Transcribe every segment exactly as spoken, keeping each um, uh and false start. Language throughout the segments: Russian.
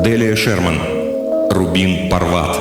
Делия Шерман. Рубин Парват.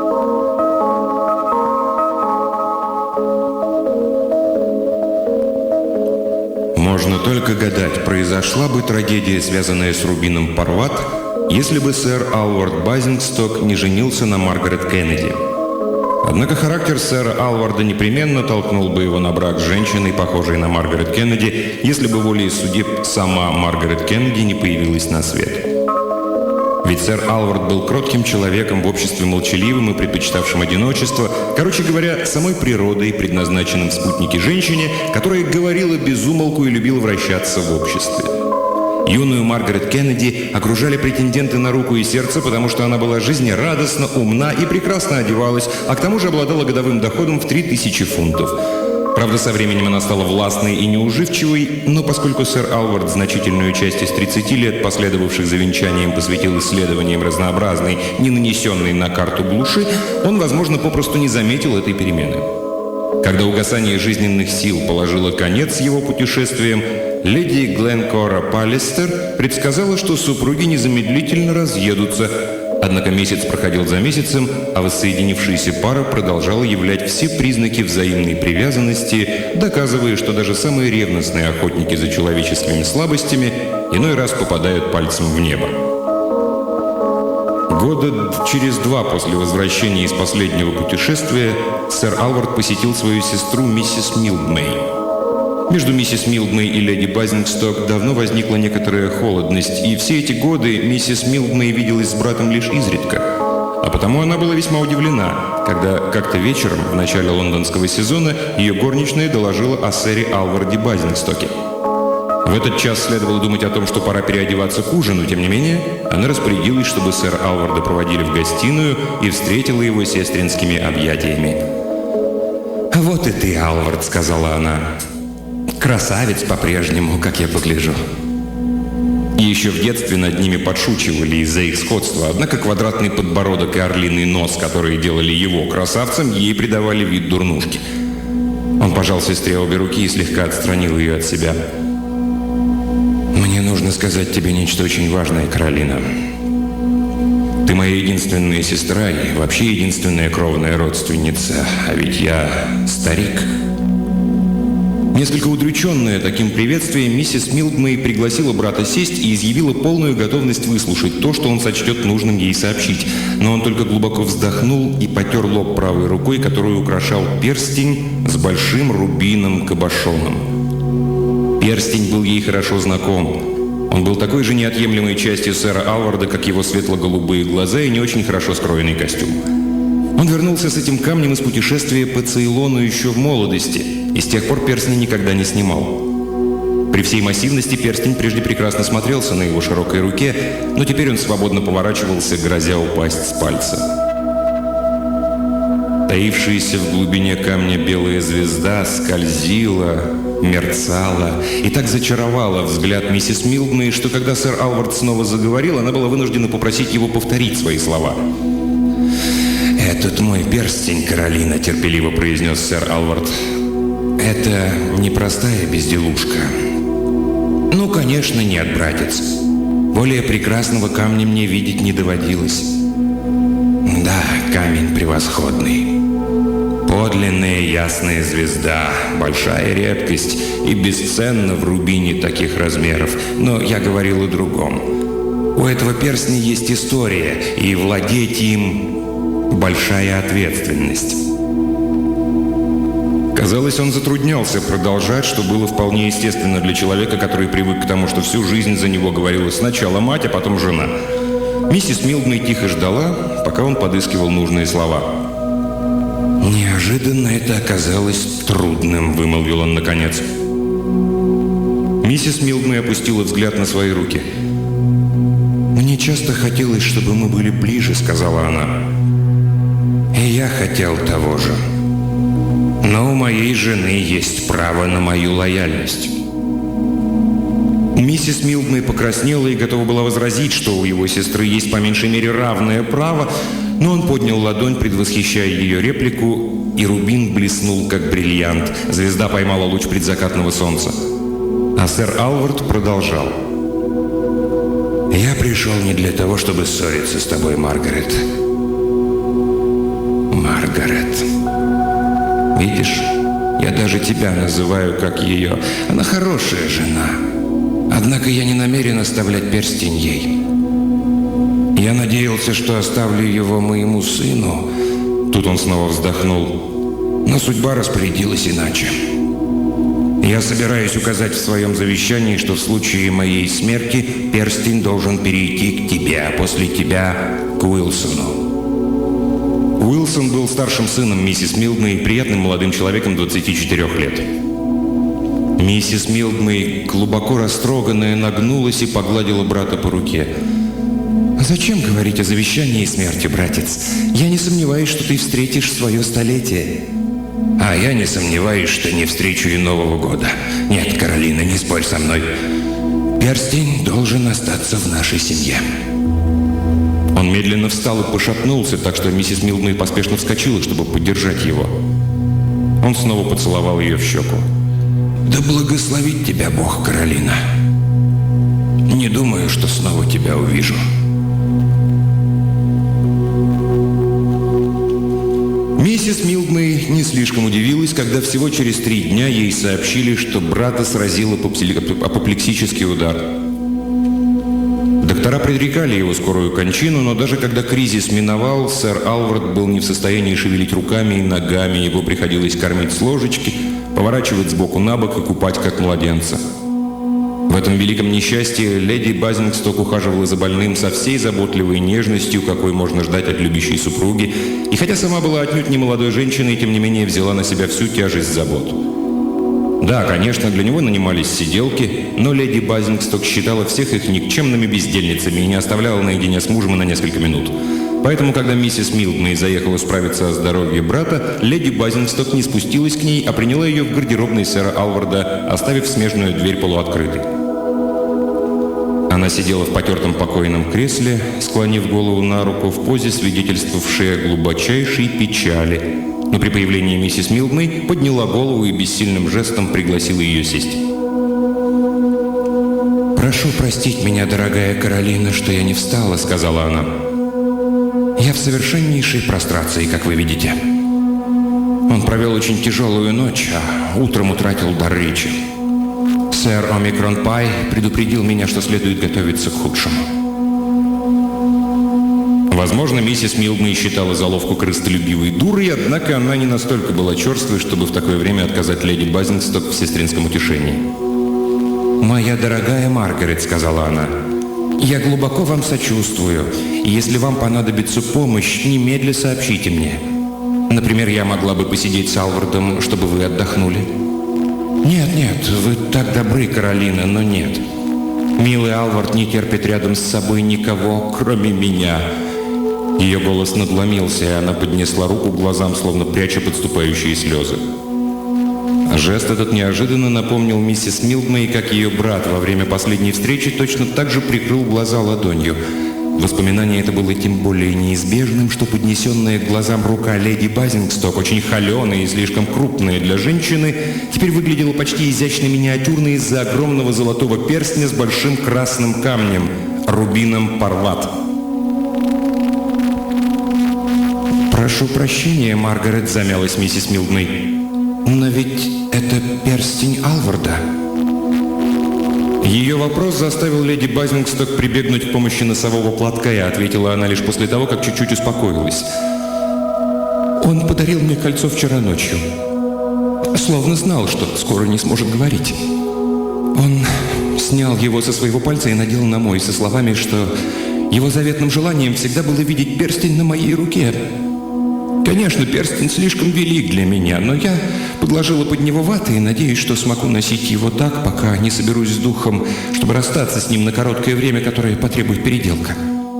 Можно только гадать, произошла бы трагедия, связанная с Рубином Парват, если бы сэр Алвард Базингсток не женился на Маргарет Кеннеди. Однако характер сэра Алварда непременно толкнул бы его на брак с женщиной, похожей на Маргарет Кеннеди, если бы волей судеб сама Маргарет Кеннеди не появилась на свет. Ведь сэр Алвард был кротким человеком, в обществе молчаливым и предпочитавшим одиночество, короче говоря, самой природой, предназначенным в спутнике женщине, которая говорила без умолку и любила вращаться в обществе. Юную Маргарет Кеннеди окружали претенденты на руку и сердце, потому что она была жизнерадостна, умна и прекрасно одевалась, а к тому же обладала годовым доходом в три тысячи фунтов. Правда, со временем она стала властной и неуживчивой, но поскольку сэр Алвард значительную часть из тридцати лет, последовавших за венчанием, посвятил исследованиям разнообразной, не нанесенной на карту глуши, он, возможно, попросту не заметил этой перемены. Когда угасание жизненных сил положило конец его путешествиям, леди Гленкора Паллистер предсказала, что супруги незамедлительно разъедутся. Однако месяц проходил за месяцем, а воссоединившаяся пара продолжала являть все признаки взаимной привязанности, доказывая, что даже самые ревностные охотники за человеческими слабостями иной раз попадают пальцем в небо. Года через два после возвращения из последнего путешествия сэр Алвард посетил свою сестру миссис Милдмей. Между миссис Милдмей и леди Базингсток давно возникла некоторая холодность, и все эти годы миссис Милдмей виделась с братом лишь изредка. А потому она была весьма удивлена, когда как-то вечером, в начале лондонского сезона, ее горничная доложила о сэре Алварде Базингстоке. В этот час следовало думать о том, что пора переодеваться к ужину, тем не менее, она распорядилась, чтобы сэра Алварда проводили в гостиную и встретила его сестринскими объятиями. «А вот и ты, Алвард», — сказала она. «Красавец по-прежнему, как я погляжу». И еще в детстве над ними подшучивали из-за их сходства, однако квадратный подбородок и орлиный нос, которые делали его красавцем, ей придавали вид дурнушки. Он пожал сестре обе руки и слегка отстранил ее от себя. «Мне нужно сказать тебе нечто очень важное, Каролина. Ты моя единственная сестра и вообще единственная кровная родственница, а ведь я старик». Несколько удрученная таким приветствием, миссис Милдмей пригласила брата сесть и изъявила полную готовность выслушать то, что он сочтет нужным ей сообщить. Но он только глубоко вздохнул и потер лоб правой рукой, которую украшал перстень с большим рубином-кабошоном. Перстень был ей хорошо знаком. Он был такой же неотъемлемой частью сэра Алварда, как его светло-голубые глаза и не очень хорошо скроенный костюм. Он вернулся с этим камнем из путешествия по Цейлону еще в молодости, и с тех пор перстня никогда не снимал. При всей массивности перстень прежде прекрасно смотрелся на его широкой руке, но теперь он свободно поворачивался, грозя упасть с пальца. Таившаяся в глубине камня белая звезда скользила, мерцала и так зачаровала взгляд миссис Милдмей, что когда сэр Алвард снова заговорил, она была вынуждена попросить его повторить свои слова. «Этот мой перстень, Каролина», — терпеливо произнес сэр Алвард. «Это непростая безделушка». «Ну, конечно, нет, братец. Более прекрасного камня мне видеть не доводилось». «Да, камень превосходный. Подлинная ясная звезда, большая редкость и бесценна в рубине таких размеров. Но я говорил о другом. У этого перстня есть история, и владеть им большая ответственность». Казалось, он затруднялся продолжать, что было вполне естественно для человека, который привык к тому, что всю жизнь за него говорила сначала мать, а потом жена. Миссис Милдмей тихо ждала, пока он подыскивал нужные слова. «Неожиданно это оказалось трудным», — вымолвил он наконец. Миссис Милдмей опустила взгляд на свои руки. «Мне часто хотелось, чтобы мы были ближе», — сказала она. «И я хотел того же. Но у моей жены есть право на мою лояльность». Миссис Милдмей покраснела и готова была возразить, что у его сестры есть по меньшей мере равное право, но он поднял ладонь, предвосхищая ее реплику, и рубин блеснул, как бриллиант. Звезда поймала луч предзакатного солнца. А сэр Алвард продолжал. Я пришел не для того, чтобы ссориться с тобой, Маргарет. Маргарет. Видишь, я даже тебя называю как ее. Она хорошая жена. Однако я не намерен оставлять перстень ей. Я надеялся, что оставлю его моему сыну. Тут он снова вздохнул. Но судьба распорядилась иначе. Я собираюсь указать в своем завещании, что в случае моей смерти перстень должен перейти к тебе, а после тебя к Уилсону. Уилсон был старшим сыном миссис Милдмей и приятным молодым человеком двадцати четырёх лет. Миссис Милдмей, глубоко растроганная, нагнулась и погладила брата по руке. «Зачем говорить о завещании и смерти, братец? Я не сомневаюсь, что ты встретишь свое столетие». «А я не сомневаюсь, что не встречу и Нового года. Нет, Каролина, не спорь со мной. Перстень должен остаться в нашей семье». Он медленно встал и пошатнулся, так что миссис Милдмей поспешно вскочила, чтобы поддержать его. Он снова поцеловал ее в щеку. «Да благословит тебя Бог, Каролина. Не думаю, что снова тебя увижу». Миссис Милдмей не слишком удивилась, когда всего через три дня ей сообщили, что брата сразил апоплексический удар. Доктора предрекали его скорую кончину, но даже когда кризис миновал, сэр Алвард был не в состоянии шевелить руками и ногами, его приходилось кормить с ложечки, поворачивать сбоку на бок и купать как младенца. В этом великом несчастье леди Базингсток ухаживала за больным со всей заботливой нежностью, какой можно ждать от любящей супруги, и хотя сама была отнюдь не молодой женщиной, тем не менее взяла на себя всю тяжесть забот. Да, конечно, для него нанимались сиделки, но леди Базингсток считала всех их никчемными бездельницами и не оставляла наедине с мужем и на несколько минут. Поэтому, когда миссис Милдмей заехала справиться о здоровье брата, леди Базингсток не спустилась к ней, а приняла ее в гардеробной сэра Алварда, оставив смежную дверь полуоткрытой. Она сидела в потертом покойном кресле, склонив голову на руку в позе, свидетельствовавшей о глубочайшей печали. Но при появлении миссис Милдмей подняла голову и бессильным жестом пригласила ее сесть. «Прошу простить меня, дорогая Каролина, что я не встала», — сказала она. «Я в совершеннейшей прострации, как вы видите. Он провел очень тяжелую ночь, а утром утратил дар речи. Сэр Омикрон Пай предупредил меня, что следует готовиться к худшему». Возможно, миссис Милдмей считала заловку крыстолюбивой дурой, однако она не настолько была черствой, чтобы в такое время отказать леди Базингсток в сестринском утешении. «Моя дорогая Маргарет», — сказала она, — «я глубоко вам сочувствую, и если вам понадобится помощь, немедля сообщите мне. Например, я могла бы посидеть с Алвардом, чтобы вы отдохнули». «Нет, нет, вы так добры, Каролина, но нет. Милый Алвард не терпит рядом с собой никого, кроме меня». Ее голос надломился, и она поднесла руку к глазам, словно пряча подступающие слезы. Жест этот неожиданно напомнил миссис Милдмей, как ее брат во время последней встречи точно так же прикрыл глаза ладонью. Воспоминание это было тем более неизбежным, что поднесенная к глазам рука леди Базингсток, очень холеная и слишком крупная для женщины, теперь выглядела почти изящно миниатюрной из-за огромного золотого перстня с большим красным камнем, рубином Парват. «Прошу прощения, Маргарет», — замялась миссис Милдмей. «Но ведь это перстень Алварда». Ее вопрос заставил леди Базингсток прибегнуть к помощи носового платка, и ответила она лишь после того, как чуть-чуть успокоилась. «Он подарил мне кольцо вчера ночью. Словно знал, что скоро не сможет говорить. Он снял его со своего пальца и надел на мой, со словами, что его заветным желанием всегда было видеть перстень на моей руке. Конечно, перстень слишком велик для меня, но я подложила под него ваты и надеюсь, что смогу носить его так, пока не соберусь с духом, чтобы расстаться с ним на короткое время, которое потребует переделка».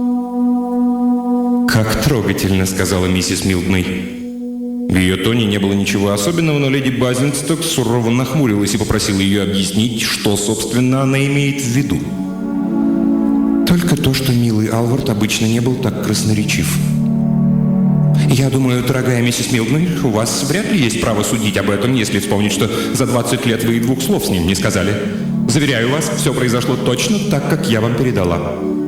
«Как трогательно», — сказала миссис Милдмей. В ее тоне не было ничего особенного, но леди Базингсток сурово нахмурилась и попросила ее объяснить, что, собственно, она имеет в виду. «Только то, что милый Алвард обычно не был так красноречив. Я думаю, дорогая миссис Милдмей, у вас вряд ли есть право судить об этом, если вспомнить, что за двадцать лет вы и двух слов с ним не сказали. Заверяю вас, все произошло точно так, как я вам передала».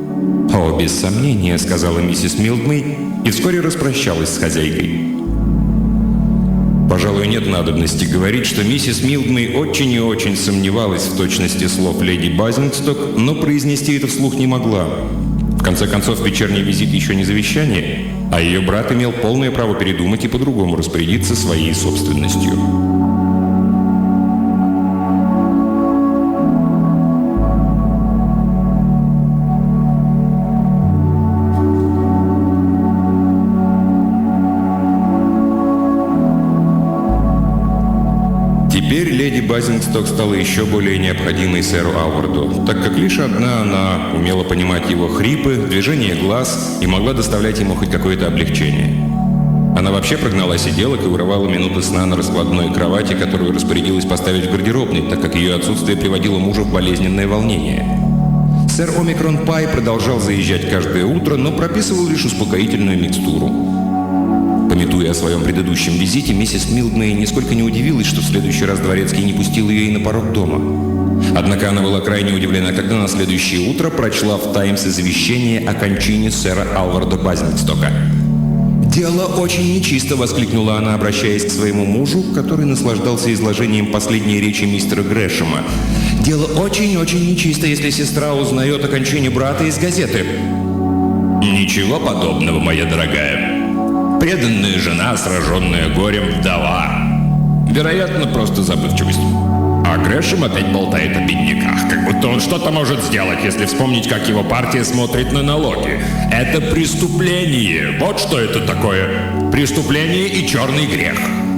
«О, без сомнения», — сказала миссис Милдмей и вскоре распрощалась с хозяйкой. Пожалуй, нет надобности говорить, что миссис Милдмей очень и очень сомневалась в точности слов леди Базингсток, но произнести это вслух не могла. В конце концов, вечерний визит еще не завещание, а ее брат имел полное право передумать и по-другому распорядиться своей собственностью. Теперь леди Базингсток стала еще более необходимой сэру Алварду, так как лишь одна она умела понимать его хрипы, движение глаз и могла доставлять ему хоть какое-то облегчение. Она вообще прогнала сиделок и урывала минуты сна на раскладной кровати, которую распорядилась поставить в гардеробной, так как ее отсутствие приводило мужа в болезненное волнение. Сэр Омикрон Пай продолжал заезжать каждое утро, но прописывал лишь успокоительную микстуру. Памятуя о своем предыдущем визите, миссис Милдмей нисколько не удивилась, что в следующий раз дворецкий не пустил ее и на порог дома. Однако она была крайне удивлена, когда на следующее утро прочла в «Таймс» извещение о кончине сэра Алварда Базингстока. «Дело очень нечисто», — воскликнула она, обращаясь к своему мужу, который наслаждался изложением последней речи мистера Грэшема. «Дело очень-очень нечисто, если сестра узнает о кончине брата из газеты». «Ничего подобного, моя дорогая. Преданная жена, сраженная горем, вдова. Вероятно, просто забывчивость. А Грэшем опять болтает о бедняках, как будто он что-то может сделать, если вспомнить, как его партия смотрит на налоги. Это преступление. Вот что это такое. Преступление и черный грех».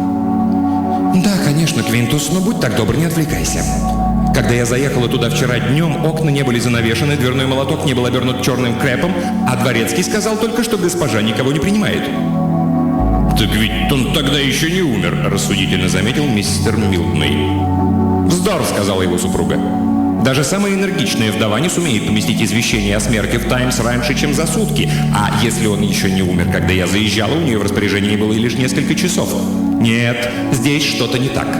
«Да, конечно, Квинтус, но будь так добр, не отвлекайся. Когда я заехала туда вчера днем, окна не были занавешены, дверной молоток не был обернут черным крепом, а дворецкий сказал только, что госпожа никого не принимает». «Так ведь он тогда еще не умер», — рассудительно заметил мистер Милдмей. «Вздор», — сказала его супруга. «Даже самая энергичная вдова не сумеет поместить извещение о смерти в «Таймс» раньше, чем за сутки. А если он еще не умер, когда я заезжала, у нее в распоряжении было лишь несколько часов. Нет, здесь что-то не так».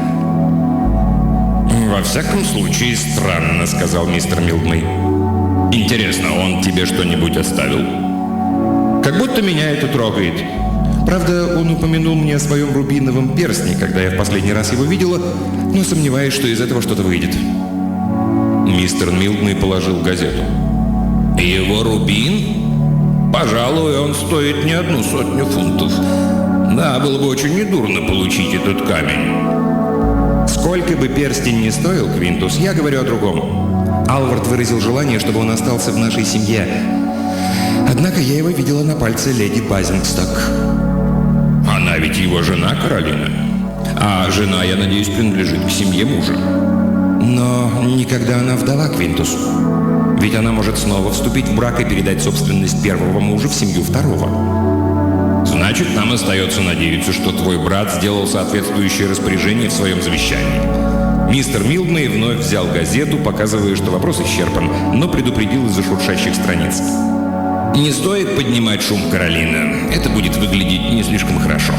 «Во всяком случае, странно», — сказал мистер Милдмей. «Интересно, он тебе что-нибудь оставил?» «Как будто меня это трогает. Правда, он упомянул мне о своем рубиновом перстне, когда я в последний раз его видела, но сомневаюсь, что из этого что-то выйдет». Мистер Милдмей положил газету. «Его рубин? Пожалуй, он стоит не одну сотню фунтов. Да, было бы очень недурно получить этот камень». «Сколько бы перстень ни стоил, Квинтус, я говорю о другом. Алвард выразил желание, чтобы он остался в нашей семье. Однако я его видела на пальце леди Базингсток». «Она ведь его жена, Каролина. А жена, я надеюсь, принадлежит к семье мужа». «Но никогда она вдова, Квинтус. Ведь она может снова вступить в брак и передать собственность первого мужа в семью второго». «Значит, нам остается надеяться, что твой брат сделал соответствующее распоряжение в своем завещании». Мистер Милдмей вновь взял газету, показывая, что вопрос исчерпан, но предупредил из-за шуршащих страниц. «Не стоит поднимать шум, Каролина. Это будет выглядеть не слишком хорошо».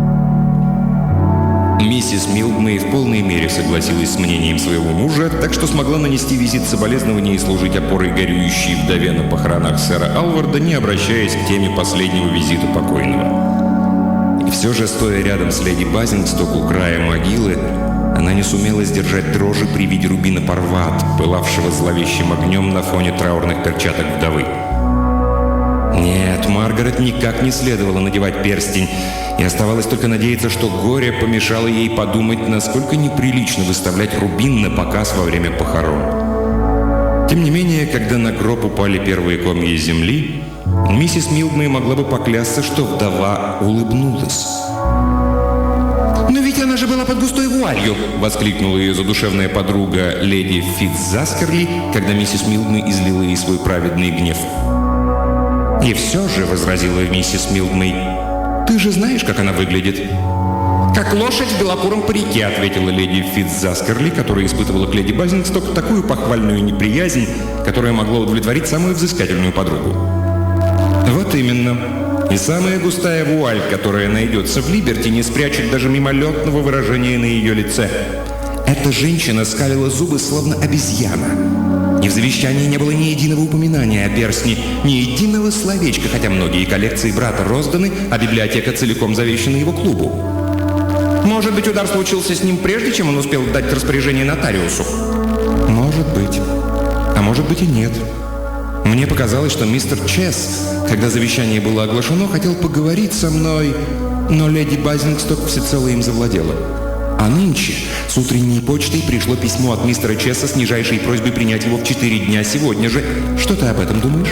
Миссис Милдмей в полной мере согласилась с мнением своего мужа, так что смогла нанести визит соболезнования и служить опорой горюющей вдове на похоронах сэра Алварда, не обращаясь к теме последнего визита покойного. И все же, стоя рядом с леди Базингсток у края могилы, она не сумела сдержать дрожи при виде рубина Парват, пылавшего зловещим огнем на фоне траурных перчаток вдовы. Нет, Маргарет никак не следовало надевать перстень, и оставалось только надеяться, что горе помешало ей подумать, насколько неприлично выставлять рубин на показ во время похорон. Тем не менее, когда на гроб упали первые комья земли, миссис Милдмей могла бы поклясться, что вдова улыбнулась. «Но ведь она же была под густой вуалью!» — воскликнула ее задушевная подруга леди Фитцзаскерли, когда миссис Милдмей излила ей свой праведный гнев. «И все же», — возразила миссис Милдмей, — «ты же знаешь, как она выглядит». «Как лошадь в белокуром парике», — ответила леди Фитцзаскерли, которая испытывала к леди Базингсток такую похвальную неприязнь, которая могла удовлетворить самую взыскательную подругу. «Вот именно. И самая густая вуаль, которая найдется в Либерти, не спрячет даже мимолетного выражения на ее лице. Эта женщина скалила зубы, словно обезьяна. И в завещании не было ни единого упоминания о перстне, ни единого словечка, хотя многие коллекции брата розданы, а библиотека целиком завещана его клубу. Может быть, удар случился с ним прежде, чем он успел дать распоряжение нотариусу? Может быть. А может быть и нет. Мне показалось, что мистер Чес, когда завещание было оглашено, хотел поговорить со мной, но леди Базингсток всецело им завладела. А нынче с утренней почтой пришло письмо от мистера Чесса с нижайшей просьбой принять его в четыре дня сегодня же. Что ты об этом думаешь?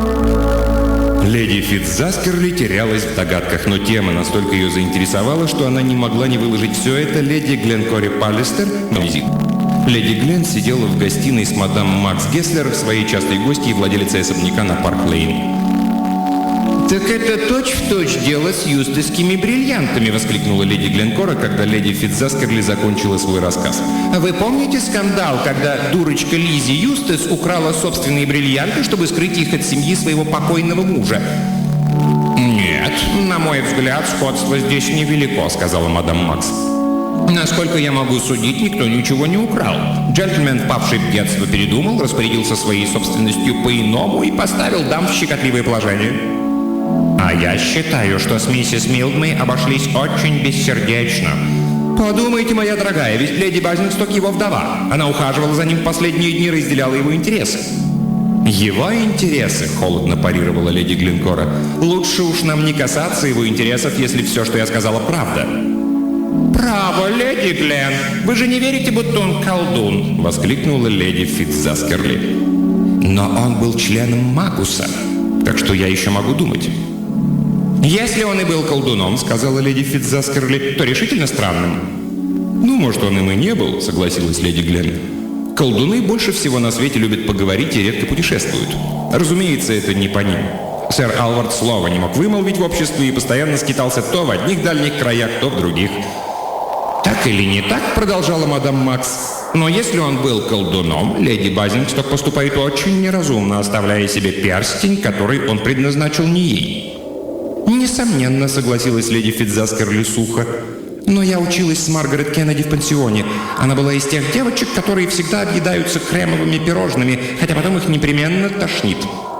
Леди Фитцзаскерли терялась в догадках, но тема настолько ее заинтересовала, что она не могла не выложить все это леди Гленкоре Паллистер на визит. Леди Глен сидела в гостиной с мадам Макс Гесслер, своей частой гостьей и владелицей особняка на Парк-Лейн. «Так это точь-в-точь дело с юстовскими бриллиантами!» — воскликнула леди Гленкора, когда леди Фитцзаскерли закончила свой рассказ. «Вы помните скандал, когда дурочка Лиззи Юстес украла собственные бриллианты, чтобы скрыть их от семьи своего покойного мужа?» «Нет, на мой взгляд, сходство здесь невелико», — сказала мадам Макс. «Насколько я могу судить, никто ничего не украл. Джентльмен, впавший в детство, передумал, распорядился своей собственностью по-иному и поставил дам в щекотливое положение. А я считаю, что с миссис Милдмей обошлись очень бессердечно. Подумайте, моя дорогая, ведь леди Базингсток его вдова. Она ухаживала за ним в последние дни, разделяла его интересы». «Его интересы?» — холодно парировала леди Гленкора. «Лучше уж нам не касаться его интересов, если все, что я сказала, правда». «Право, леди Глен, вы же не верите, будто он колдун?» — воскликнула леди Фитцзаскерли. «Но он был членом Магуса, так что я еще могу думать». «Если он и был колдуном, — сказала леди Фитцзаскерли, — то решительно странным». «Ну, может, он им и не был, — согласилась леди Глен. Колдуны больше всего на свете любят поговорить и редко путешествуют. Разумеется, это не по ним. Сэр Алвард слова не мог вымолвить в обществе и постоянно скитался то в одних дальних краях, то в других». «Так или не так, — продолжала мадам Макс, — но если он был колдуном, леди Базингсток поступает очень неразумно, оставляя себе перстень, который он предназначил не ей». «Несомненно, — согласилась леди Фитцзаскерли сухо, — но я училась с Маргарет Кеннеди в пансионе. Она была из тех девочек, которые всегда объедаются кремовыми пирожными, хотя потом их непременно тошнит».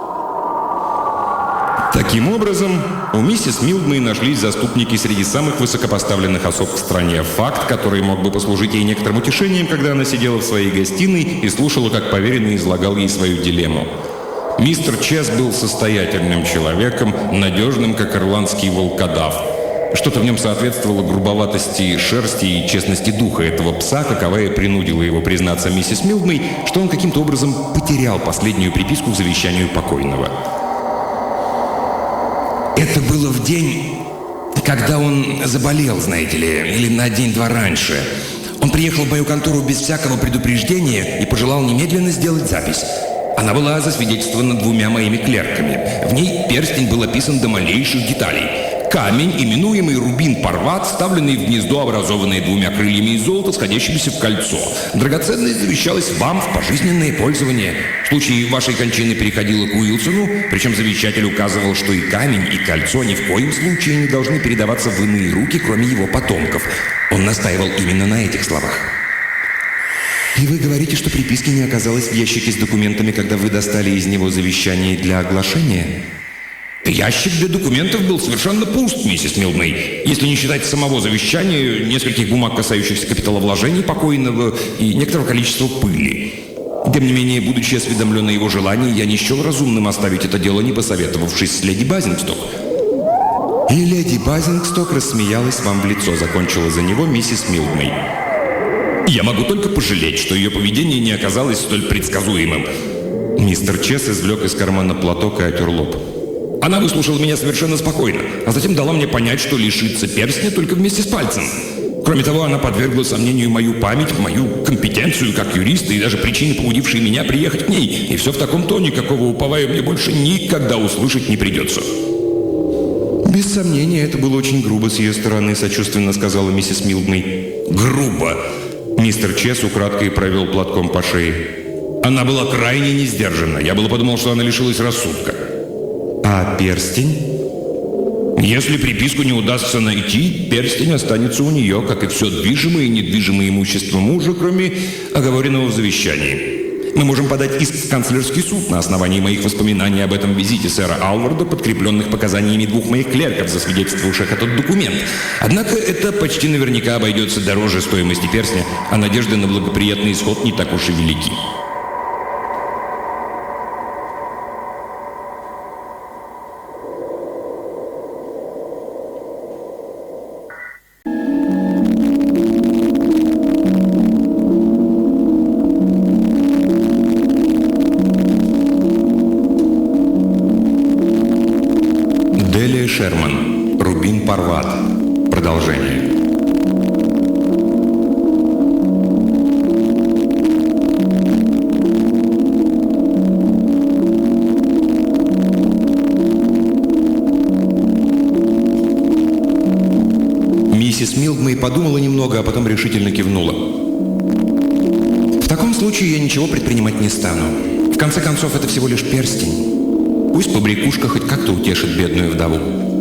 Таким образом, у миссис Милдмей нашлись заступники среди самых высокопоставленных особ в стране. Факт, который мог бы послужить ей некоторым утешением, когда она сидела в своей гостиной и слушала, как поверенный излагал ей свою дилемму. Мистер Чес был состоятельным человеком, надежным, как ирландский волкодав. Что-то в нем соответствовало грубоватости шерсти и честности духа этого пса, каковая принудила его признаться миссис Милдмей, что он каким-то образом потерял последнюю приписку к завещанию покойного. «Это было в день, когда он заболел, знаете ли, или на день-два раньше. Он приехал в мою контору без всякого предупреждения и пожелал немедленно сделать запись. Она была засвидетельствована двумя моими клерками. В ней перстень был описан до малейших деталей. Камень, именуемый рубин Парват, вставленный в гнездо, образованное двумя крыльями из золота, сходящимися в кольцо. Драгоценность завещалась вам в пожизненное пользование. В случае вашей кончины переходила к Уилсону, причем завещатель указывал, что и камень, и кольцо ни в коем случае не должны передаваться в иные руки, кроме его потомков. Он настаивал именно на этих словах». «И вы говорите, что приписки не оказалось в ящике с документами, когда вы достали из него завещание для оглашения?» «Ящик для документов был совершенно пуст, миссис Милдмей, если не считать самого завещания, нескольких бумаг, касающихся капиталовложений покойного и некоторого количества пыли. Тем не менее, будучи осведомлен о его желании, я не счел разумным оставить это дело, не посоветовавшись с леди Базингсток». «И леди Базингсток рассмеялась вам в лицо», — закончила за него миссис Милдмей. «Я могу только пожалеть, что ее поведение не оказалось столь предсказуемым». Мистер Чес извлек из кармана платок и отер лоб. «Она выслушала меня совершенно спокойно, а затем дала мне понять, что лишится перстня только вместе с пальцем. Кроме того, она подвергла сомнению мою память, мою компетенцию как юриста и даже причины, побудившие меня приехать к ней. И все в таком тоне, какого, уповаю, мне больше никогда услышать не придется». «Без сомнения, это было очень грубо с ее стороны», — сочувственно сказала миссис Милдмей. «Грубо!» Мистер Чес украдкой провел платком по шее. «Она была крайне не сдержана. Я было подумал, что она лишилась рассудка». «А перстень?» «Если приписку не удастся найти, перстень останется у нее, как и все движимое и недвижимое имущество мужа, кроме оговоренного в завещании. Мы можем подать иск в канцлерский суд на основании моих воспоминаний об этом визите сэра Алварда, подкрепленных показаниями двух моих клерков, засвидетельствовавших этот документ. Однако это почти наверняка обойдется дороже стоимости перстня, а надежды на благоприятный исход не так уж и велики. Делия Шерман. Рубин Парват. Продолжение. Миссис Милдмей подумала немного, а потом решительно кивнула. «В таком случае я ничего предпринимать не стану. В конце концов, это всего лишь перстень. Пусть побрякушка хоть как-то утешит бедную вдову».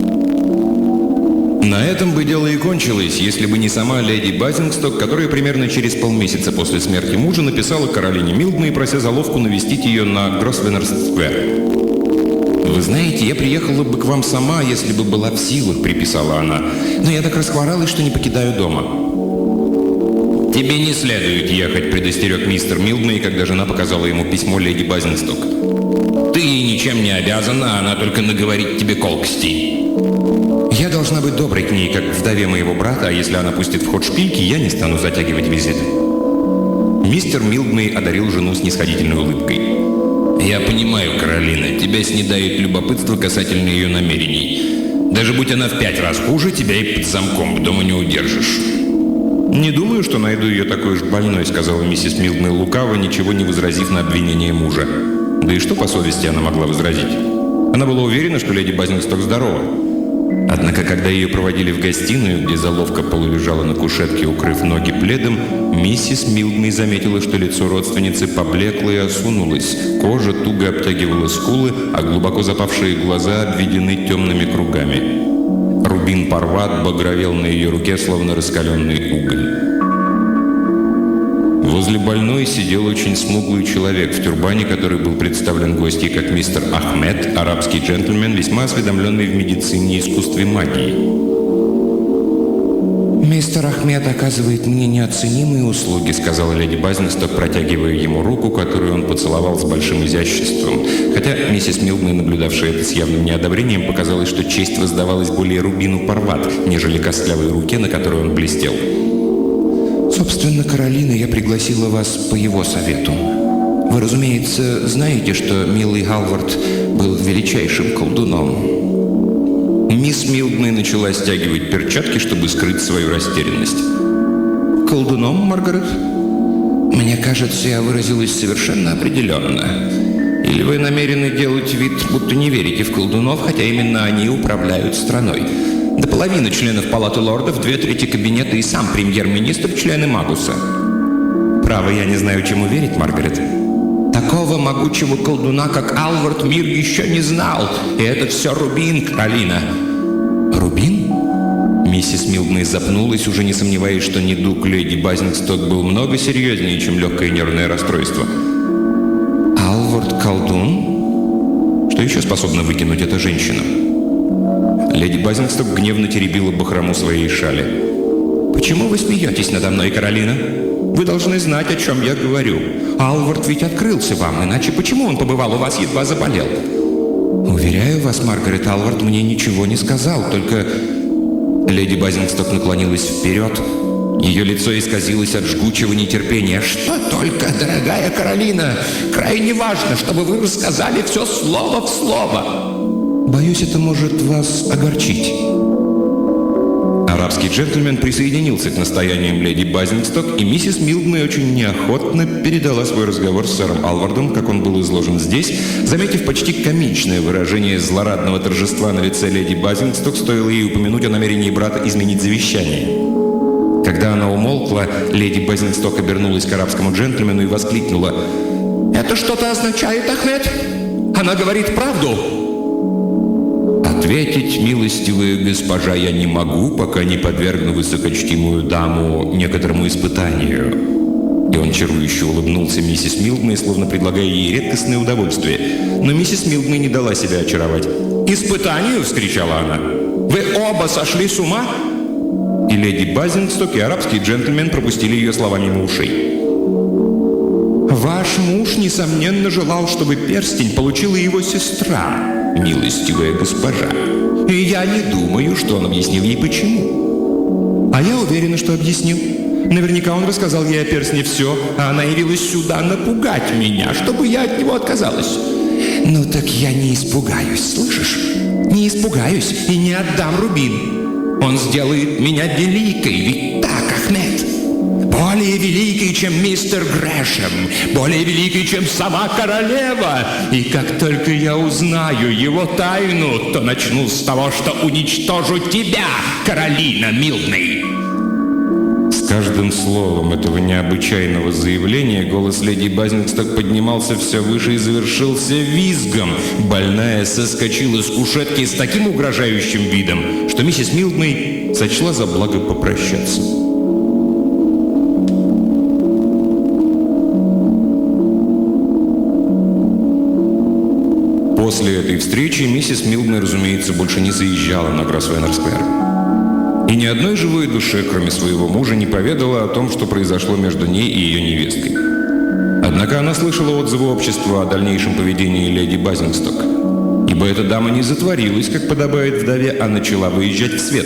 На этом бы дело и кончилось, если бы не сама леди Базингсток, которая примерно через полмесяца после смерти мужа написала Каролине Милдмей, прося заловку навестить ее на Гросвеннер-сквер. «Вы знаете, я приехала бы к вам сама, если бы была в силах», — приписала она. «Но я так расхворалась, что не покидаю дома». «Тебе не следует ехать», — предостерег мистер Милдмей, когда жена показала ему письмо леди Базингсток. «Ты ей ничем не обязана, она только наговорит тебе колкостей». «Я должна быть доброй к ней, как к вдове моего брата, а если она пустит в ход шпильки, я не стану затягивать визиты». Мистер Милдмей одарил жену снисходительной улыбкой. «Я понимаю, Каролина, тебя снедает любопытство касательно ее намерений. Даже будь она в пять раз хуже, тебя и под замком дома не удержишь». «Не думаю, что найду ее такой уж больной», — сказала миссис Милдмей лукаво, ничего не возразив на обвинение мужа. Да и что по совести она могла возразить? Она была уверена, что леди Базингсток здорова. Однако, когда ее проводили в гостиную, где заловка полулежала на кушетке, укрыв ноги пледом, миссис Милдмей заметила, что лицо родственницы поблекло и осунулось, кожа туго обтягивала скулы, а глубоко запавшие глаза обведены темными кругами. Рубин Парват багровел на ее руке, словно раскаленный уголь. Возле больной сидел очень смуглый человек в тюрбане, который был представлен гостьей как мистер Ахмед, арабский джентльмен, весьма осведомленный в медицине и искусстве магии. «Мистер Ахмед оказывает мне неоценимые услуги», — сказала леди Базингсток, протягивая ему руку, которую он поцеловал с большим изяществом. Хотя миссис Милдмей, наблюдавшая это с явным неодобрением, показалось, что честь воздавалась более Рубину Парват, нежели костлявой руке, на которой он блестел. «Собственно, Каролина, я пригласила вас по его совету. Вы, разумеется, знаете, что милый Алвард был величайшим колдуном». Мисс Милдмей начала стягивать перчатки, чтобы скрыть свою растерянность. «Колдуном, Маргарет? Мне кажется, я выразилась совершенно определенно. Или вы намерены делать вид, будто не верите в колдунов, хотя именно они управляют страной? До половины членов Палаты лордов, две трети кабинета и сам премьер-министр – члены Магуса». «Право, я не знаю, чему верить, Маргарет». «Такого могучего колдуна, как Алвард, мир еще не знал. И это все Рубин, Каролина». «Рубин?» Миссис Милдмей запнулась, уже не сомневаясь, что недуг леди Базингсток был много серьезнее, чем легкое нервное расстройство. «Алвард колдун? Что еще способно выкинуть эта женщина?» Леди Базингсток гневно теребила бахрому своей шали. «Почему вы смеетесь надо мной, Каролина? Вы должны знать, о чем я говорю. Алвард ведь открылся вам, иначе почему он побывал у вас, едва заболел?» «Уверяю вас, Маргарет, Алвард мне ничего не сказал, только...» Леди Базингсток наклонилась вперед. Ее лицо исказилось от жгучего нетерпения. «Что только, дорогая Каролина, крайне важно, чтобы вы рассказали все слово в слово». «Боюсь, это может вас огорчить». Арабский джентльмен присоединился к настояниям леди Базингсток, и миссис Милдмей очень неохотно передала свой разговор с сэром Алвардом, как он был изложен здесь, заметив почти комичное выражение злорадного торжества на лице леди Базингсток, стоило ей упомянуть о намерении брата изменить завещание. Когда она умолкла, леди Базингсток обернулась к арабскому джентльмену и воскликнула: «Это что-то означает, Ахмед? Она говорит правду?» «Ответить, милостивая госпожа, я не могу, пока не подвергну высокочтимую даму некоторому испытанию. И он чарующе улыбнулся миссис Милдмей, словно предлагая ей редкостное удовольствие. Но миссис Милдмей не дала себя очаровать. «Испытанию!» — вскричала она. «Вы оба сошли с ума?» И леди Базингсток, и арабский джентльмен пропустили ее слова мимо ушей. «Ваш муж, несомненно, желал, чтобы перстень получила его сестра, милостивая госпожа. И я не думаю, что он объяснил ей почему. А я уверена, что объяснил. Наверняка он рассказал ей о перстне все, а она явилась сюда напугать меня, чтобы я от него отказалась. Ну так я не испугаюсь, слышишь? Не испугаюсь и не отдам рубин. Он сделает меня великой, ведь так, Ахмед? Более великой, чем мистер Грэшем, более великой, чем сама королева. И как только я узнаю его тайну, то начну с того, что уничтожу тебя, Каролина Милдмей». С каждым словом этого необычайного заявления голос леди Базингсток поднимался все выше и завершился визгом. Больная соскочила с кушетки с таким угрожающим видом, что миссис Милдмей сочла за благо попрощаться. После этой встречи миссис Милдмей, разумеется, больше не заезжала на Гросвеннор-сквер. И ни одной живой душе, кроме своего мужа, не поведала о том, что произошло между ней и ее невесткой. Однако она слышала отзывы общества о дальнейшем поведении леди Базингсток, ибо эта дама не затворилась, как подобает вдове, а начала выезжать в свет.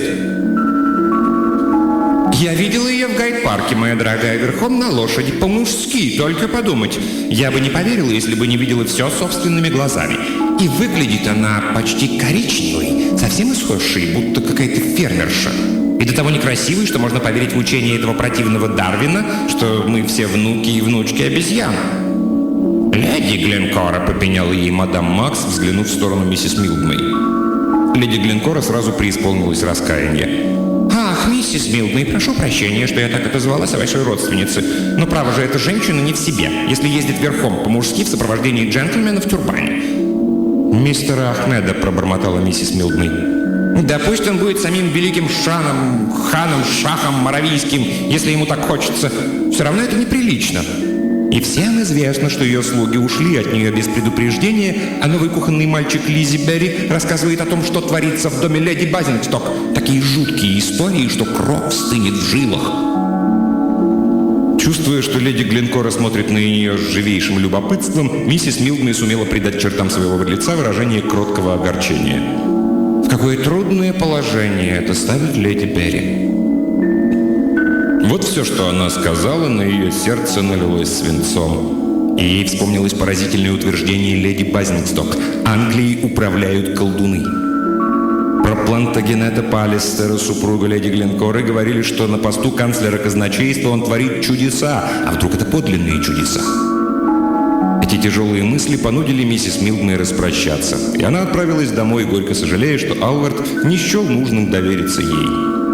«Я видела ее в Гайд-парке, моя дорогая, верхом на лошади, по-мужски, только подумать. Я бы не поверила, если бы не видела все собственными глазами. И выглядит она почти коричневой, совсем исхожей, будто какая-то фермерша. И до того некрасивой, что можно поверить в учение этого противного Дарвина, что мы все внуки и внучки обезьян». «Леди Гленкора», — попеняла ей мадам Макс, взглянув в сторону миссис Милдмей. Леди Гленкора сразу преисполнилась раскаяния. «Ах, миссис Милдмей, прошу прощения, что я так отозвалась о вашей родственнице. Но, право же, эта женщина не в себе, если ездит верхом по-мужски в сопровождении джентльмена в тюрбане». «Мистера Ахмеда», — пробормотала миссис Милдмей. «Да пусть он будет самим великим шаном, ханом, шахом моравийским, если ему так хочется. Все равно это неприлично». И всем известно, что ее слуги ушли от нее без предупреждения, а новый кухонный мальчик Лиззи Берри рассказывает о том, что творится в доме леди Базингсток. Такие жуткие истории, что кровь стынет в жилах. Чувствуя, что леди Гленкора смотрит на нее с живейшим любопытством, миссис Милдмей сумела придать чертам своего лица выражение кроткого огорчения. В какое трудное положение это ставит леди Берри. Вот все, что она сказала, на ее сердце налилось свинцом. И ей вспомнилось поразительное утверждение леди Базингсток: «Англией управляют колдуны». Про Плантагенета Паллистера, супруга леди Гленкоры, говорили, что на посту канцлера казначейства он творит чудеса. А вдруг это подлинные чудеса? Эти тяжелые мысли понудили миссис Милдмей распрощаться. И она отправилась домой, горько сожалея, что Алвард не счел нужным довериться ей.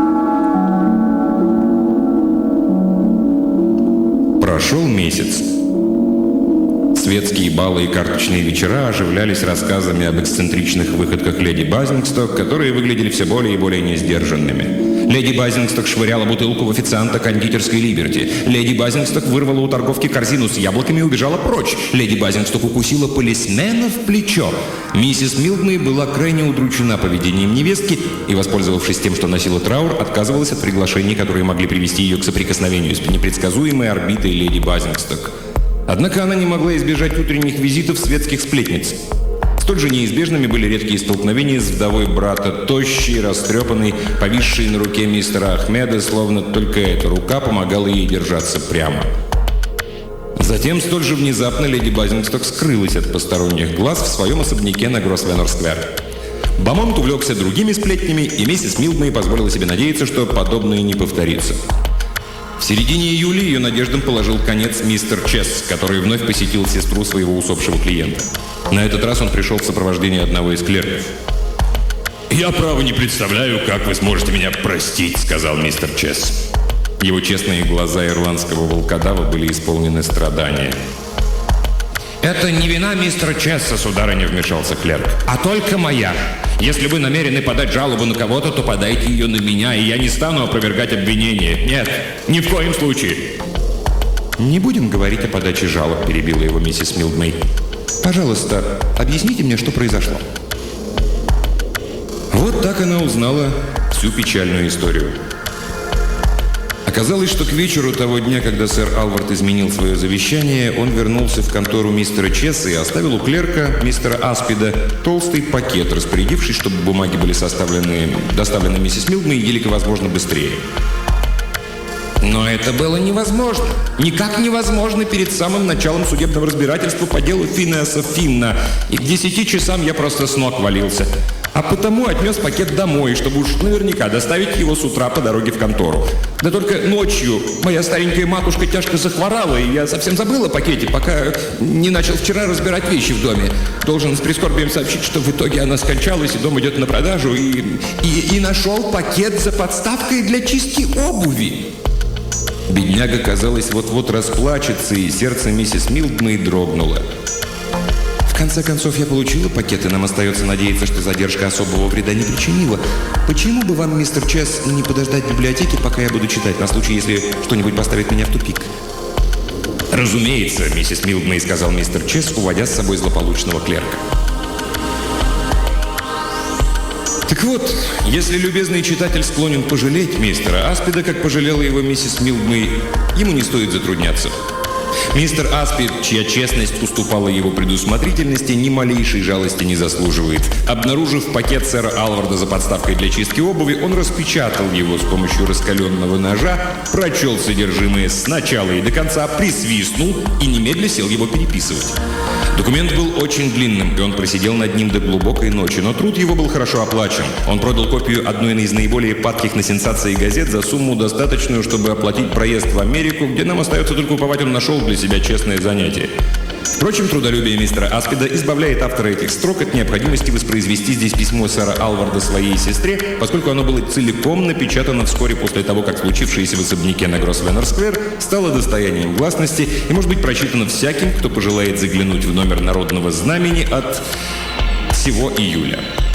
Прошел месяц. Светские балы и карточные вечера оживлялись рассказами об эксцентричных выходках леди Базингсток, которые выглядели все более и более несдержанными. Леди Базингсток швыряла бутылку в официанта кондитерской Либерти. Леди Базингсток вырвала у торговки корзину с яблоками и убежала прочь. Леди Базингсток укусила полисмена в плечо. Миссис Милдмей была крайне удручена поведением невестки и, воспользовавшись тем, что носила траур, отказывалась от приглашений, которые могли привести ее к соприкосновению с непредсказуемой орбитой леди Базингсток. Однако она не могла избежать утренних визитов светских сплетниц. Столь же неизбежными были редкие столкновения с вдовой брата, тощей, растрепанной, повисшей на руке мистера Ахмеда, словно только эта рука помогала ей держаться прямо. Затем столь же внезапно леди Базингсток скрылась от посторонних глаз в своем особняке на Гросвеннор-сквер. Бамонт увлекся другими сплетнями, и миссис Милдмей позволила себе надеяться, что подобное не повторится. В середине июля ее надеждам положил конец мистер Чесс, который вновь посетил сестру своего усопшего клиента. На этот раз он пришел в сопровождении одного из клерков. «Я, право, не представляю, как вы сможете меня простить», — сказал мистер Чесс. Его честные глаза ирландского волкодава были исполнены страдания. «Это не вина мистера Чесса, сударыня», — вмешался клерк, — «а только моя. Если вы намерены подать жалобу на кого-то, то подайте ее на меня, и я не стану опровергать обвинение. Нет, ни в коем случае». «Не будем говорить о подаче жалоб», – перебила его миссис Милдмей. «Пожалуйста, объясните мне, что произошло». Вот так она узнала всю печальную историю. Оказалось, что к вечеру того дня, когда сэр Алвард изменил свое завещание, он вернулся в контору мистера Чесса и оставил у клерка, мистера Аспида, толстый пакет, распорядившись, чтобы бумаги были составлены, доставлены миссис Милдмей елико возможно быстрее. Но это было невозможно. Никак невозможно перед самым началом судебного разбирательства по делу Финеаса Финна. И к десяти часам я просто с ног валился. А потому отнес пакет домой, чтобы уж наверняка доставить его с утра по дороге в контору. Да только ночью моя старенькая матушка тяжко захворала, и я совсем забыл о пакете, пока не начал вчера разбирать вещи в доме. Должен с прискорбием сообщить, что в итоге она скончалась, и дом идет на продажу, и, и, и нашел пакет за подставкой для чистки обуви. Бедняга, казалось, вот-вот расплачется, и сердце миссис Милдмей дрогнуло. В конце концов, я получила пакет, и нам остается надеяться, что задержка особого вреда не причинила. Почему бы вам, мистер Чесс, не подождать в библиотеке, пока я буду читать, на случай, если что-нибудь поставит меня в тупик? «Разумеется, миссис Милдмей», — сказал мистер Чесс, уводя с собой злополучного клерка. Так вот, если любезный читатель склонен пожалеть мистера Аспида, как пожалела его миссис Милдмей, ему не стоит затрудняться. Мистер Аспид, чья честность уступала его предусмотрительности, ни малейшей жалости не заслуживает. Обнаружив пакет сэра Алварда за подставкой для чистки обуви, он распечатал его с помощью раскаленного ножа, прочел содержимое с начала и до конца, присвистнул и немедля сел его переписывать. Документ был очень длинным, и он просидел над ним до глубокой ночи, но труд его был хорошо оплачен. Он продал копию одной из наиболее падких на сенсации газет за сумму, достаточную, чтобы оплатить проезд в Америку, где нам остается только уповать, он нашел для себя честное занятие. Впрочем, трудолюбие мистера Аспида избавляет автора этих строк от необходимости воспроизвести здесь письмо сэра Алварда своей сестре, поскольку оно было целиком напечатано вскоре после того, как случившееся в особняке на Гросвеннер-сквер стало достоянием гласности и может быть прочитано всяким, кто пожелает заглянуть в номер «Народного знамени» от всего июля.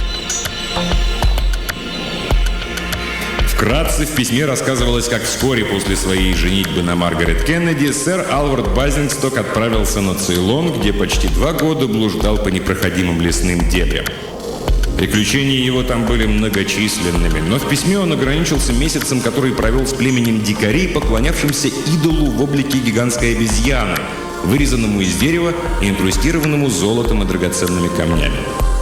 Вкратце в письме рассказывалось, как вскоре после своей женитьбы на Маргарет Кеннеди сэр Алвард Базингсток отправился на Цейлон, где почти два года блуждал по непроходимым лесным дебрям. Приключения его там были многочисленными, но в письме он ограничился месяцем, который провел с племенем дикарей, поклонявшимся идолу в облике гигантской обезьяны, вырезанному из дерева и инкрустированному золотом и драгоценными камнями.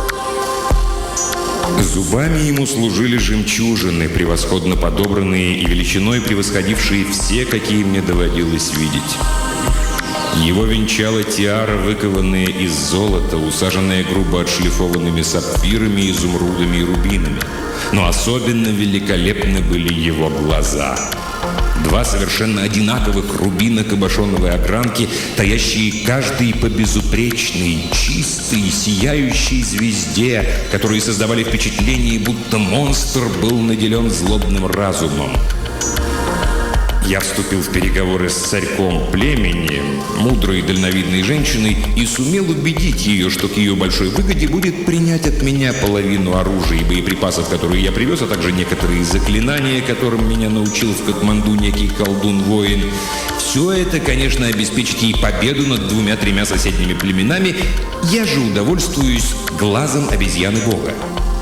Зубами ему служили жемчужины, превосходно подобранные и величиной превосходившие все, какие мне доводилось видеть. Его венчала тиара, выкованная из золота, усаженная грубо отшлифованными сапфирами, изумрудами и рубинами. Но особенно великолепны были его глаза. Два совершенно одинаковых рубина кабошоновой огранки, таящие каждый по безупречной, чистой, сияющей звезде, которые создавали впечатление, будто монстр был наделен злобным разумом. Я вступил в переговоры с царьком племени, мудрой и дальновидной женщиной, и сумел убедить ее, что к ее большой выгоде будет принять от меня половину оружия и боеприпасов, которые я привез, а также некоторые заклинания, которым меня научил в Катманду некий колдун-воин. Все это, конечно, обеспечит ей победу над двумя-тремя соседними племенами. Я же удовольствуюсь глазом обезьяны-бога.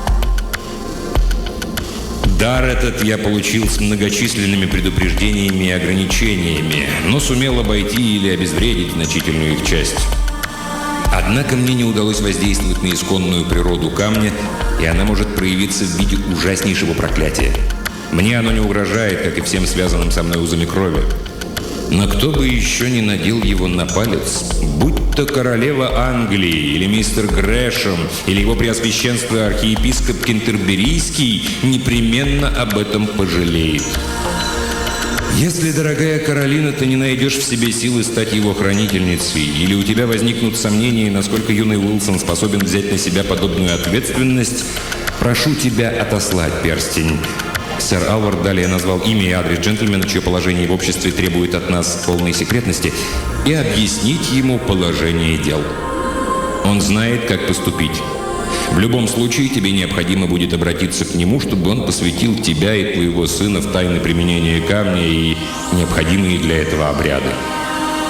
Дар этот я получил с многочисленными предупреждениями и ограничениями, но сумел обойти или обезвредить значительную их часть. Однако мне не удалось воздействовать на исконную природу камня, и она может проявиться в виде ужаснейшего проклятия. Мне оно не угрожает, как и всем связанным со мной узами крови. Но кто бы еще не надел его на палец, будь то королева Англии, или мистер Грэшем, или его преосвященство архиепископ Кентерберийский, непременно об этом пожалеет. Если, дорогая Каролина, ты не найдешь в себе силы стать его хранительницей, или у тебя возникнут сомнения, насколько юный Уилсон способен взять на себя подобную ответственность, прошу тебя отослать перстень. Сэр Алвард далее назвал имя и адрес джентльмена, чье положение в обществе требует от нас полной секретности, и объяснить ему положение дел. Он знает, как поступить. В любом случае, тебе необходимо будет обратиться к нему, чтобы он посвятил тебя и твоего сына в тайны применения камня и необходимые для этого обряды.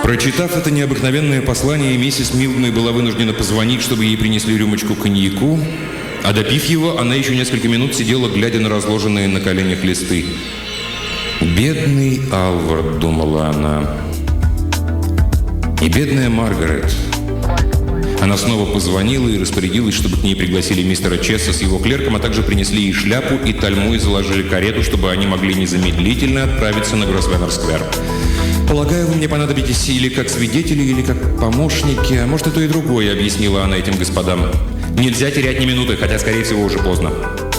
Прочитав это необыкновенное послание, миссис Милдмей была вынуждена позвонить, чтобы ей принесли рюмочку коньяку, а допив его, она еще несколько минут сидела, глядя на разложенные на коленях листы. «Бедный Алвард», — думала она, — «и бедная Маргарет». Она снова позвонила и распорядилась, чтобы к ней пригласили мистера Чесса с его клерком, а также принесли ей шляпу и тальму и заложили карету, чтобы они могли незамедлительно отправиться на Гросвеннер-сквер. «Полагаю, вы мне понадобитесь или как свидетели, или как помощники, а может и то и другое», — объяснила она этим господам. «Нельзя терять ни минуты, хотя, скорее всего, уже поздно».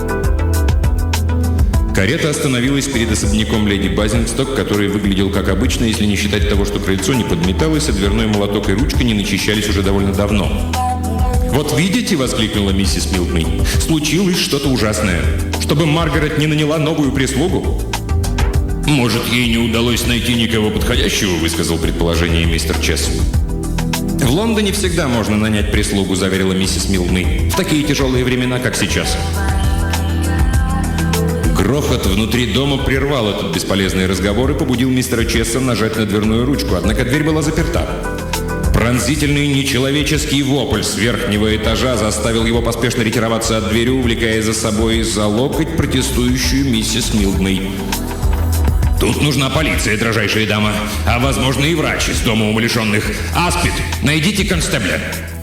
Карета остановилась перед особняком леди Базингсток, который выглядел как обычно, если не считать того, что крыльцо не подметалось, а дверной молоток и ручка не начищались уже довольно давно. «Вот видите», — воскликнула миссис Милдмей, — «случилось что-то ужасное. Чтобы Маргарет не наняла новую прислугу». «Может, ей не удалось найти никого подходящего», — высказал предположение мистер Чесс. «В Лондоне всегда можно нанять прислугу», — заверила миссис Милдмей, — «в такие тяжелые времена, как сейчас». Грохот внутри дома прервал этот бесполезный разговор и побудил мистера Чесса нажать на дверную ручку, однако дверь была заперта. Пронзительный нечеловеческий вопль с верхнего этажа заставил его поспешно ретироваться от двери, увлекая за собой за локоть протестующую миссис Милдмей. «Тут нужна полиция, дрожайшая дама, а, возможно, и врач из дома умалишенных. Аспид, найдите констебля».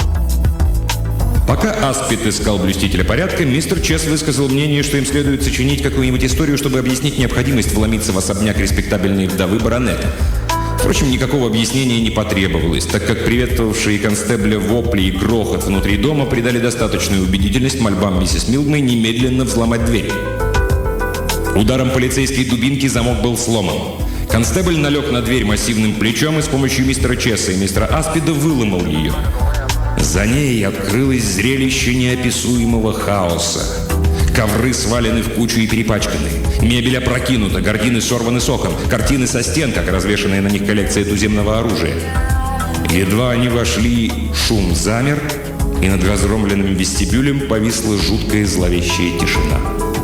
Пока Аспид искал блюстителя порядка, мистер Чесс высказал мнение, что им следует сочинить какую-нибудь историю, чтобы объяснить необходимость вломиться в особняк респектабельной вдовы баронета. Впрочем, никакого объяснения не потребовалось, так как приветствовавшие констебля вопли и грохот внутри дома придали достаточную убедительность мольбам миссис Милдмей немедленно взломать дверь. Ударом полицейской дубинки замок был сломан. Констебль налег на дверь массивным плечом и с помощью мистера Чесса и мистера Аспида выломал ее. За ней открылось зрелище неописуемого хаоса. Ковры свалены в кучу и перепачканы. Мебель опрокинута, гардины сорваны соком, картины со стен, как развешанная на них коллекция туземного оружия. Едва они вошли, шум замер, и над разгромленным вестибюлем повисла жуткая зловещая тишина.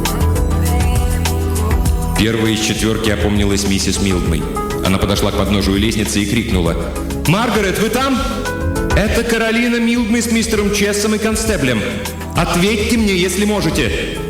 Первой из четверки опомнилась миссис Милдмей. Она подошла к подножию лестницы и крикнула: «Маргарет, вы там? Это Каролина Милдмей с мистером Чессом и констеблем. Ответьте мне, если можете!»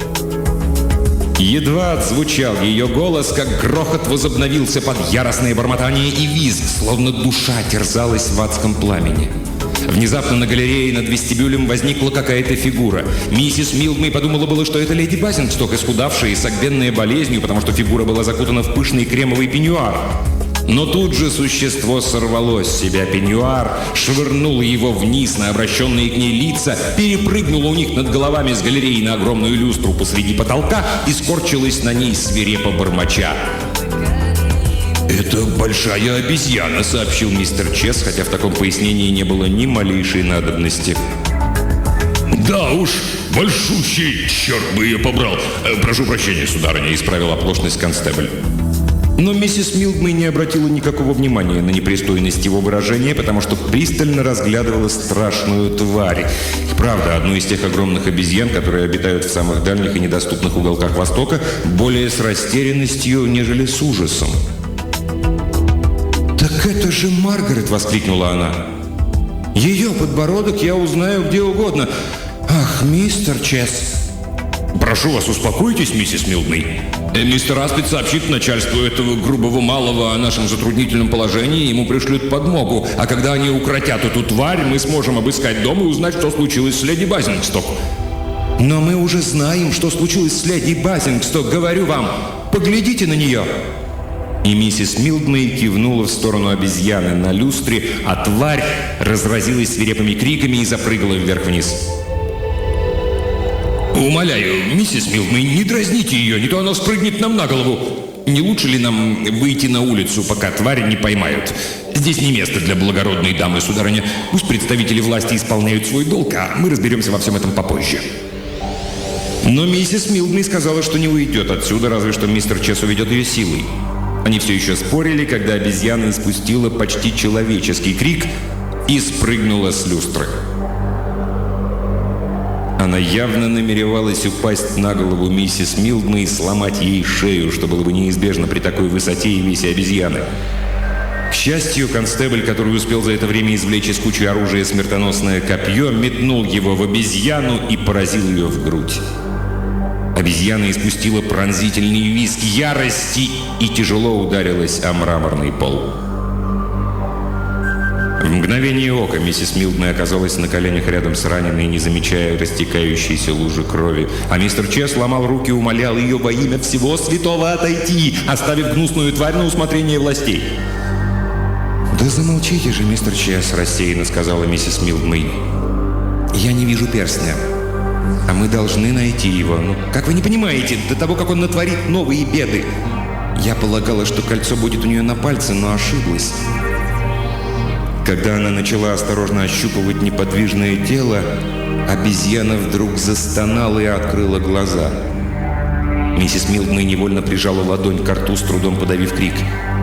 Едва отзвучал ее голос, как грохот возобновился под яростное бормотание и визг, словно душа терзалась в адском пламени. Внезапно на галерее над вестибюлем возникла какая-то фигура. Миссис Милдмей подумала было, что это леди Базингсток, исхудавшая и согбенная болезнью, потому что фигура была закутана в пышный кремовый пеньюар. Но тут же существо сорвало с себя пеньюар, швырнуло его вниз на обращенные к ней лица, перепрыгнуло у них над головами с галереи на огромную люстру посреди потолка и скорчилось на ней свирепо бормоча. «Это большая обезьяна», — сообщил мистер Чесс, хотя в таком пояснении не было ни малейшей надобности. «Да уж, большущий, черт бы ее побрал. Э, прошу прощения, сударыня», — исправил оплошность констебль. Но миссис Милдмей не обратила никакого внимания на непристойность его выражения, потому что пристально разглядывала страшную тварь. И правда, одну из тех огромных обезьян, которые обитают в самых дальних и недоступных уголках Востока, более с растерянностью, нежели с ужасом. «Так это же Маргарет!» — воскликнула она. «Ее подбородок я узнаю где угодно. Ах, мистер Чесс!» «Прошу вас, успокойтесь, миссис Милдмей. Мистер Аспид сообщит начальству этого грубого малого о нашем затруднительном положении, ему пришлют подмогу, а когда они укротят эту тварь, мы сможем обыскать дом и узнать, что случилось с леди Базингсток». «Но мы уже знаем, что случилось с леди Базингсток, говорю вам. Поглядите на нее». И миссис Милдмей кивнула в сторону обезьяны на люстре, а тварь разразилась свирепыми криками и запрыгала вверх-вниз. «Умоляю, миссис Милдмей, не дразните ее, не то она спрыгнет нам на голову. Не лучше ли нам выйти на улицу, пока тварь не поймают? Здесь не место для благородной дамы, сударыня. Пусть представители власти исполняют свой долг, а мы разберемся во всем этом попозже». Но миссис Милдмей сказала, что не уйдет отсюда, разве что мистер Чесс уведет ее силой. Они все еще спорили, когда обезьяна испустила почти человеческий крик и спрыгнула с люстры. Она явно намеревалась упасть на голову миссис Милдмей и сломать ей шею, что было бы неизбежно при такой высоте и весе обезьяны. К счастью, констебль, который успел за это время извлечь из кучи оружия смертоносное копье, метнул его в обезьяну и поразил ее в грудь. Обезьяна испустила пронзительный визг ярости и тяжело ударилась о мраморный пол. В мгновение ока миссис Милдмей оказалась на коленях рядом с раненой, не замечая растекающейся лужи крови. А мистер Чес ломал руки и умолял ее во имя всего святого отойти, оставив гнусную тварь на усмотрение властей. «Да замолчите же, мистер Чес», — рассеянно сказала миссис Милдмей. «Я не вижу перстня, а мы должны найти его. Ну, как вы не понимаете, до того, как он натворит новые беды. Я полагала, что кольцо будет у нее на пальце, но ошиблась». Когда она начала осторожно ощупывать неподвижное тело, обезьяна вдруг застонала и открыла глаза. Миссис Милдмей невольно прижала ладонь к рту, с трудом подавив крик.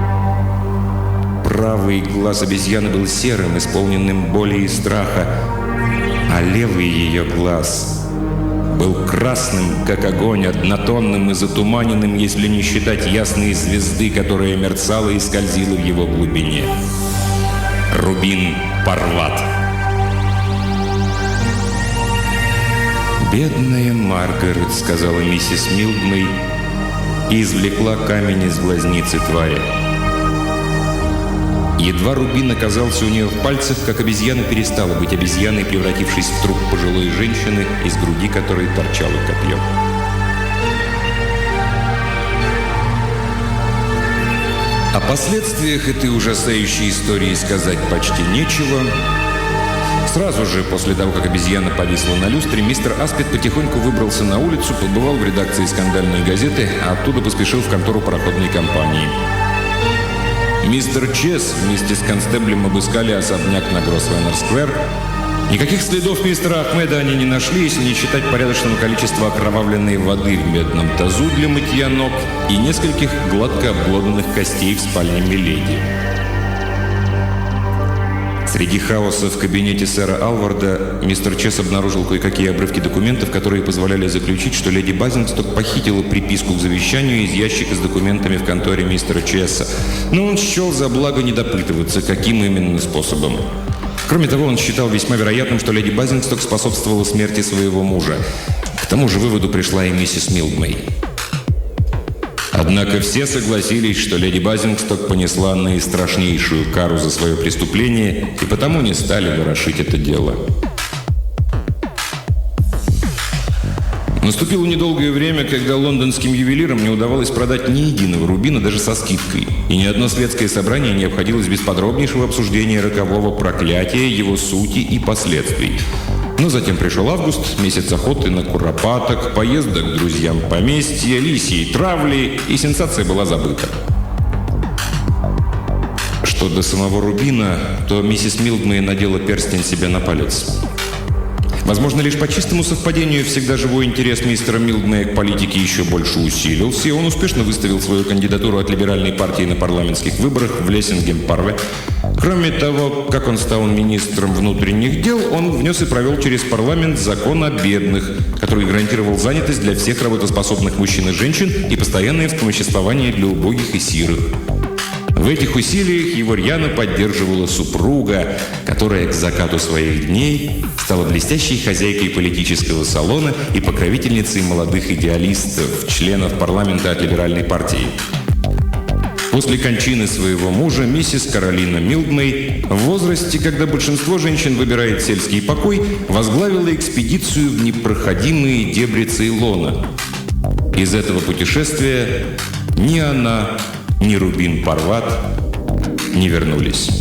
Правый глаз обезьяны был серым, исполненным боли и страха, а левый ее глаз был красным, как огонь, однотонным и затуманенным, если не считать ясной звезды, которая мерцала и скользила в его глубине. Рубин Парват. «Бедная Маргарет», — сказала миссис Милдмей и извлекла камень из глазницы твари. Едва рубин оказался у нее в пальцах, как обезьяна перестала быть обезьяной, превратившись в труп пожилой женщины, из груди которой торчало копье. О последствиях этой ужасающей истории сказать почти нечего. Сразу же после того, как обезьяна повисла на люстре, мистер Аспид потихоньку выбрался на улицу, побывал в редакции скандальной газеты, а оттуда поспешил в контору пароходной компании. Мистер Чес вместе с констеблем обыскали особняк на Гросвеннер-сквер. Никаких следов мистера Ахмеда они не нашли, если не считать порядочного количества окровавленной воды в медном тазу для мытья ног и нескольких гладко обглоданных костей в спальне миледи. Среди хаоса в кабинете сэра Алварда мистер Чес обнаружил кое-какие обрывки документов, которые позволяли заключить, что леди Базингсток похитила приписку к завещанию из ящика с документами в конторе мистера Чеса. Но он счел за благо не допытываться, каким именно способом. Кроме того, он считал весьма вероятным, что леди Базингсток способствовала смерти своего мужа. К тому же выводу пришла и миссис Милдмей. Однако все согласились, что леди Базингсток понесла наистрашнейшую кару за свое преступление, и потому не стали ворошить это дело. Наступило недолгое время, когда лондонским ювелирам не удавалось продать ни единого рубина даже со скидкой, и ни одно светское собрание не обходилось без подробнейшего обсуждения рокового проклятия, его сути и последствий. Но затем пришел август, месяц охоты на куропаток, поездок к друзьям поместья, лисьей травли, и сенсация была забыта. Что до самого рубина, то миссис Милдмей надела перстень себе на палец. Возможно, лишь по чистому совпадению всегда живой интерес мистера Милдмея к политике еще больше усилился, и он успешно выставил свою кандидатуру от либеральной партии на парламентских выборах в Лессингем-Парве. Кроме того, как он стал министром внутренних дел, он внес и провел через парламент закон о бедных, который гарантировал занятость для всех работоспособных мужчин и женщин и постоянное вспомоществование для убогих и сирых. В этих усилиях его рьяно поддерживала супруга, которая к закату своих дней стала блестящей хозяйкой политического салона и покровительницей молодых идеалистов, членов парламента от либеральной партии. После кончины своего мужа миссис Каролина Милдмей в возрасте, когда большинство женщин выбирает сельский покой, возглавила экспедицию в непроходимые дебри Цейлона. Из этого путешествия ни она, ни Рубин Парват не вернулись.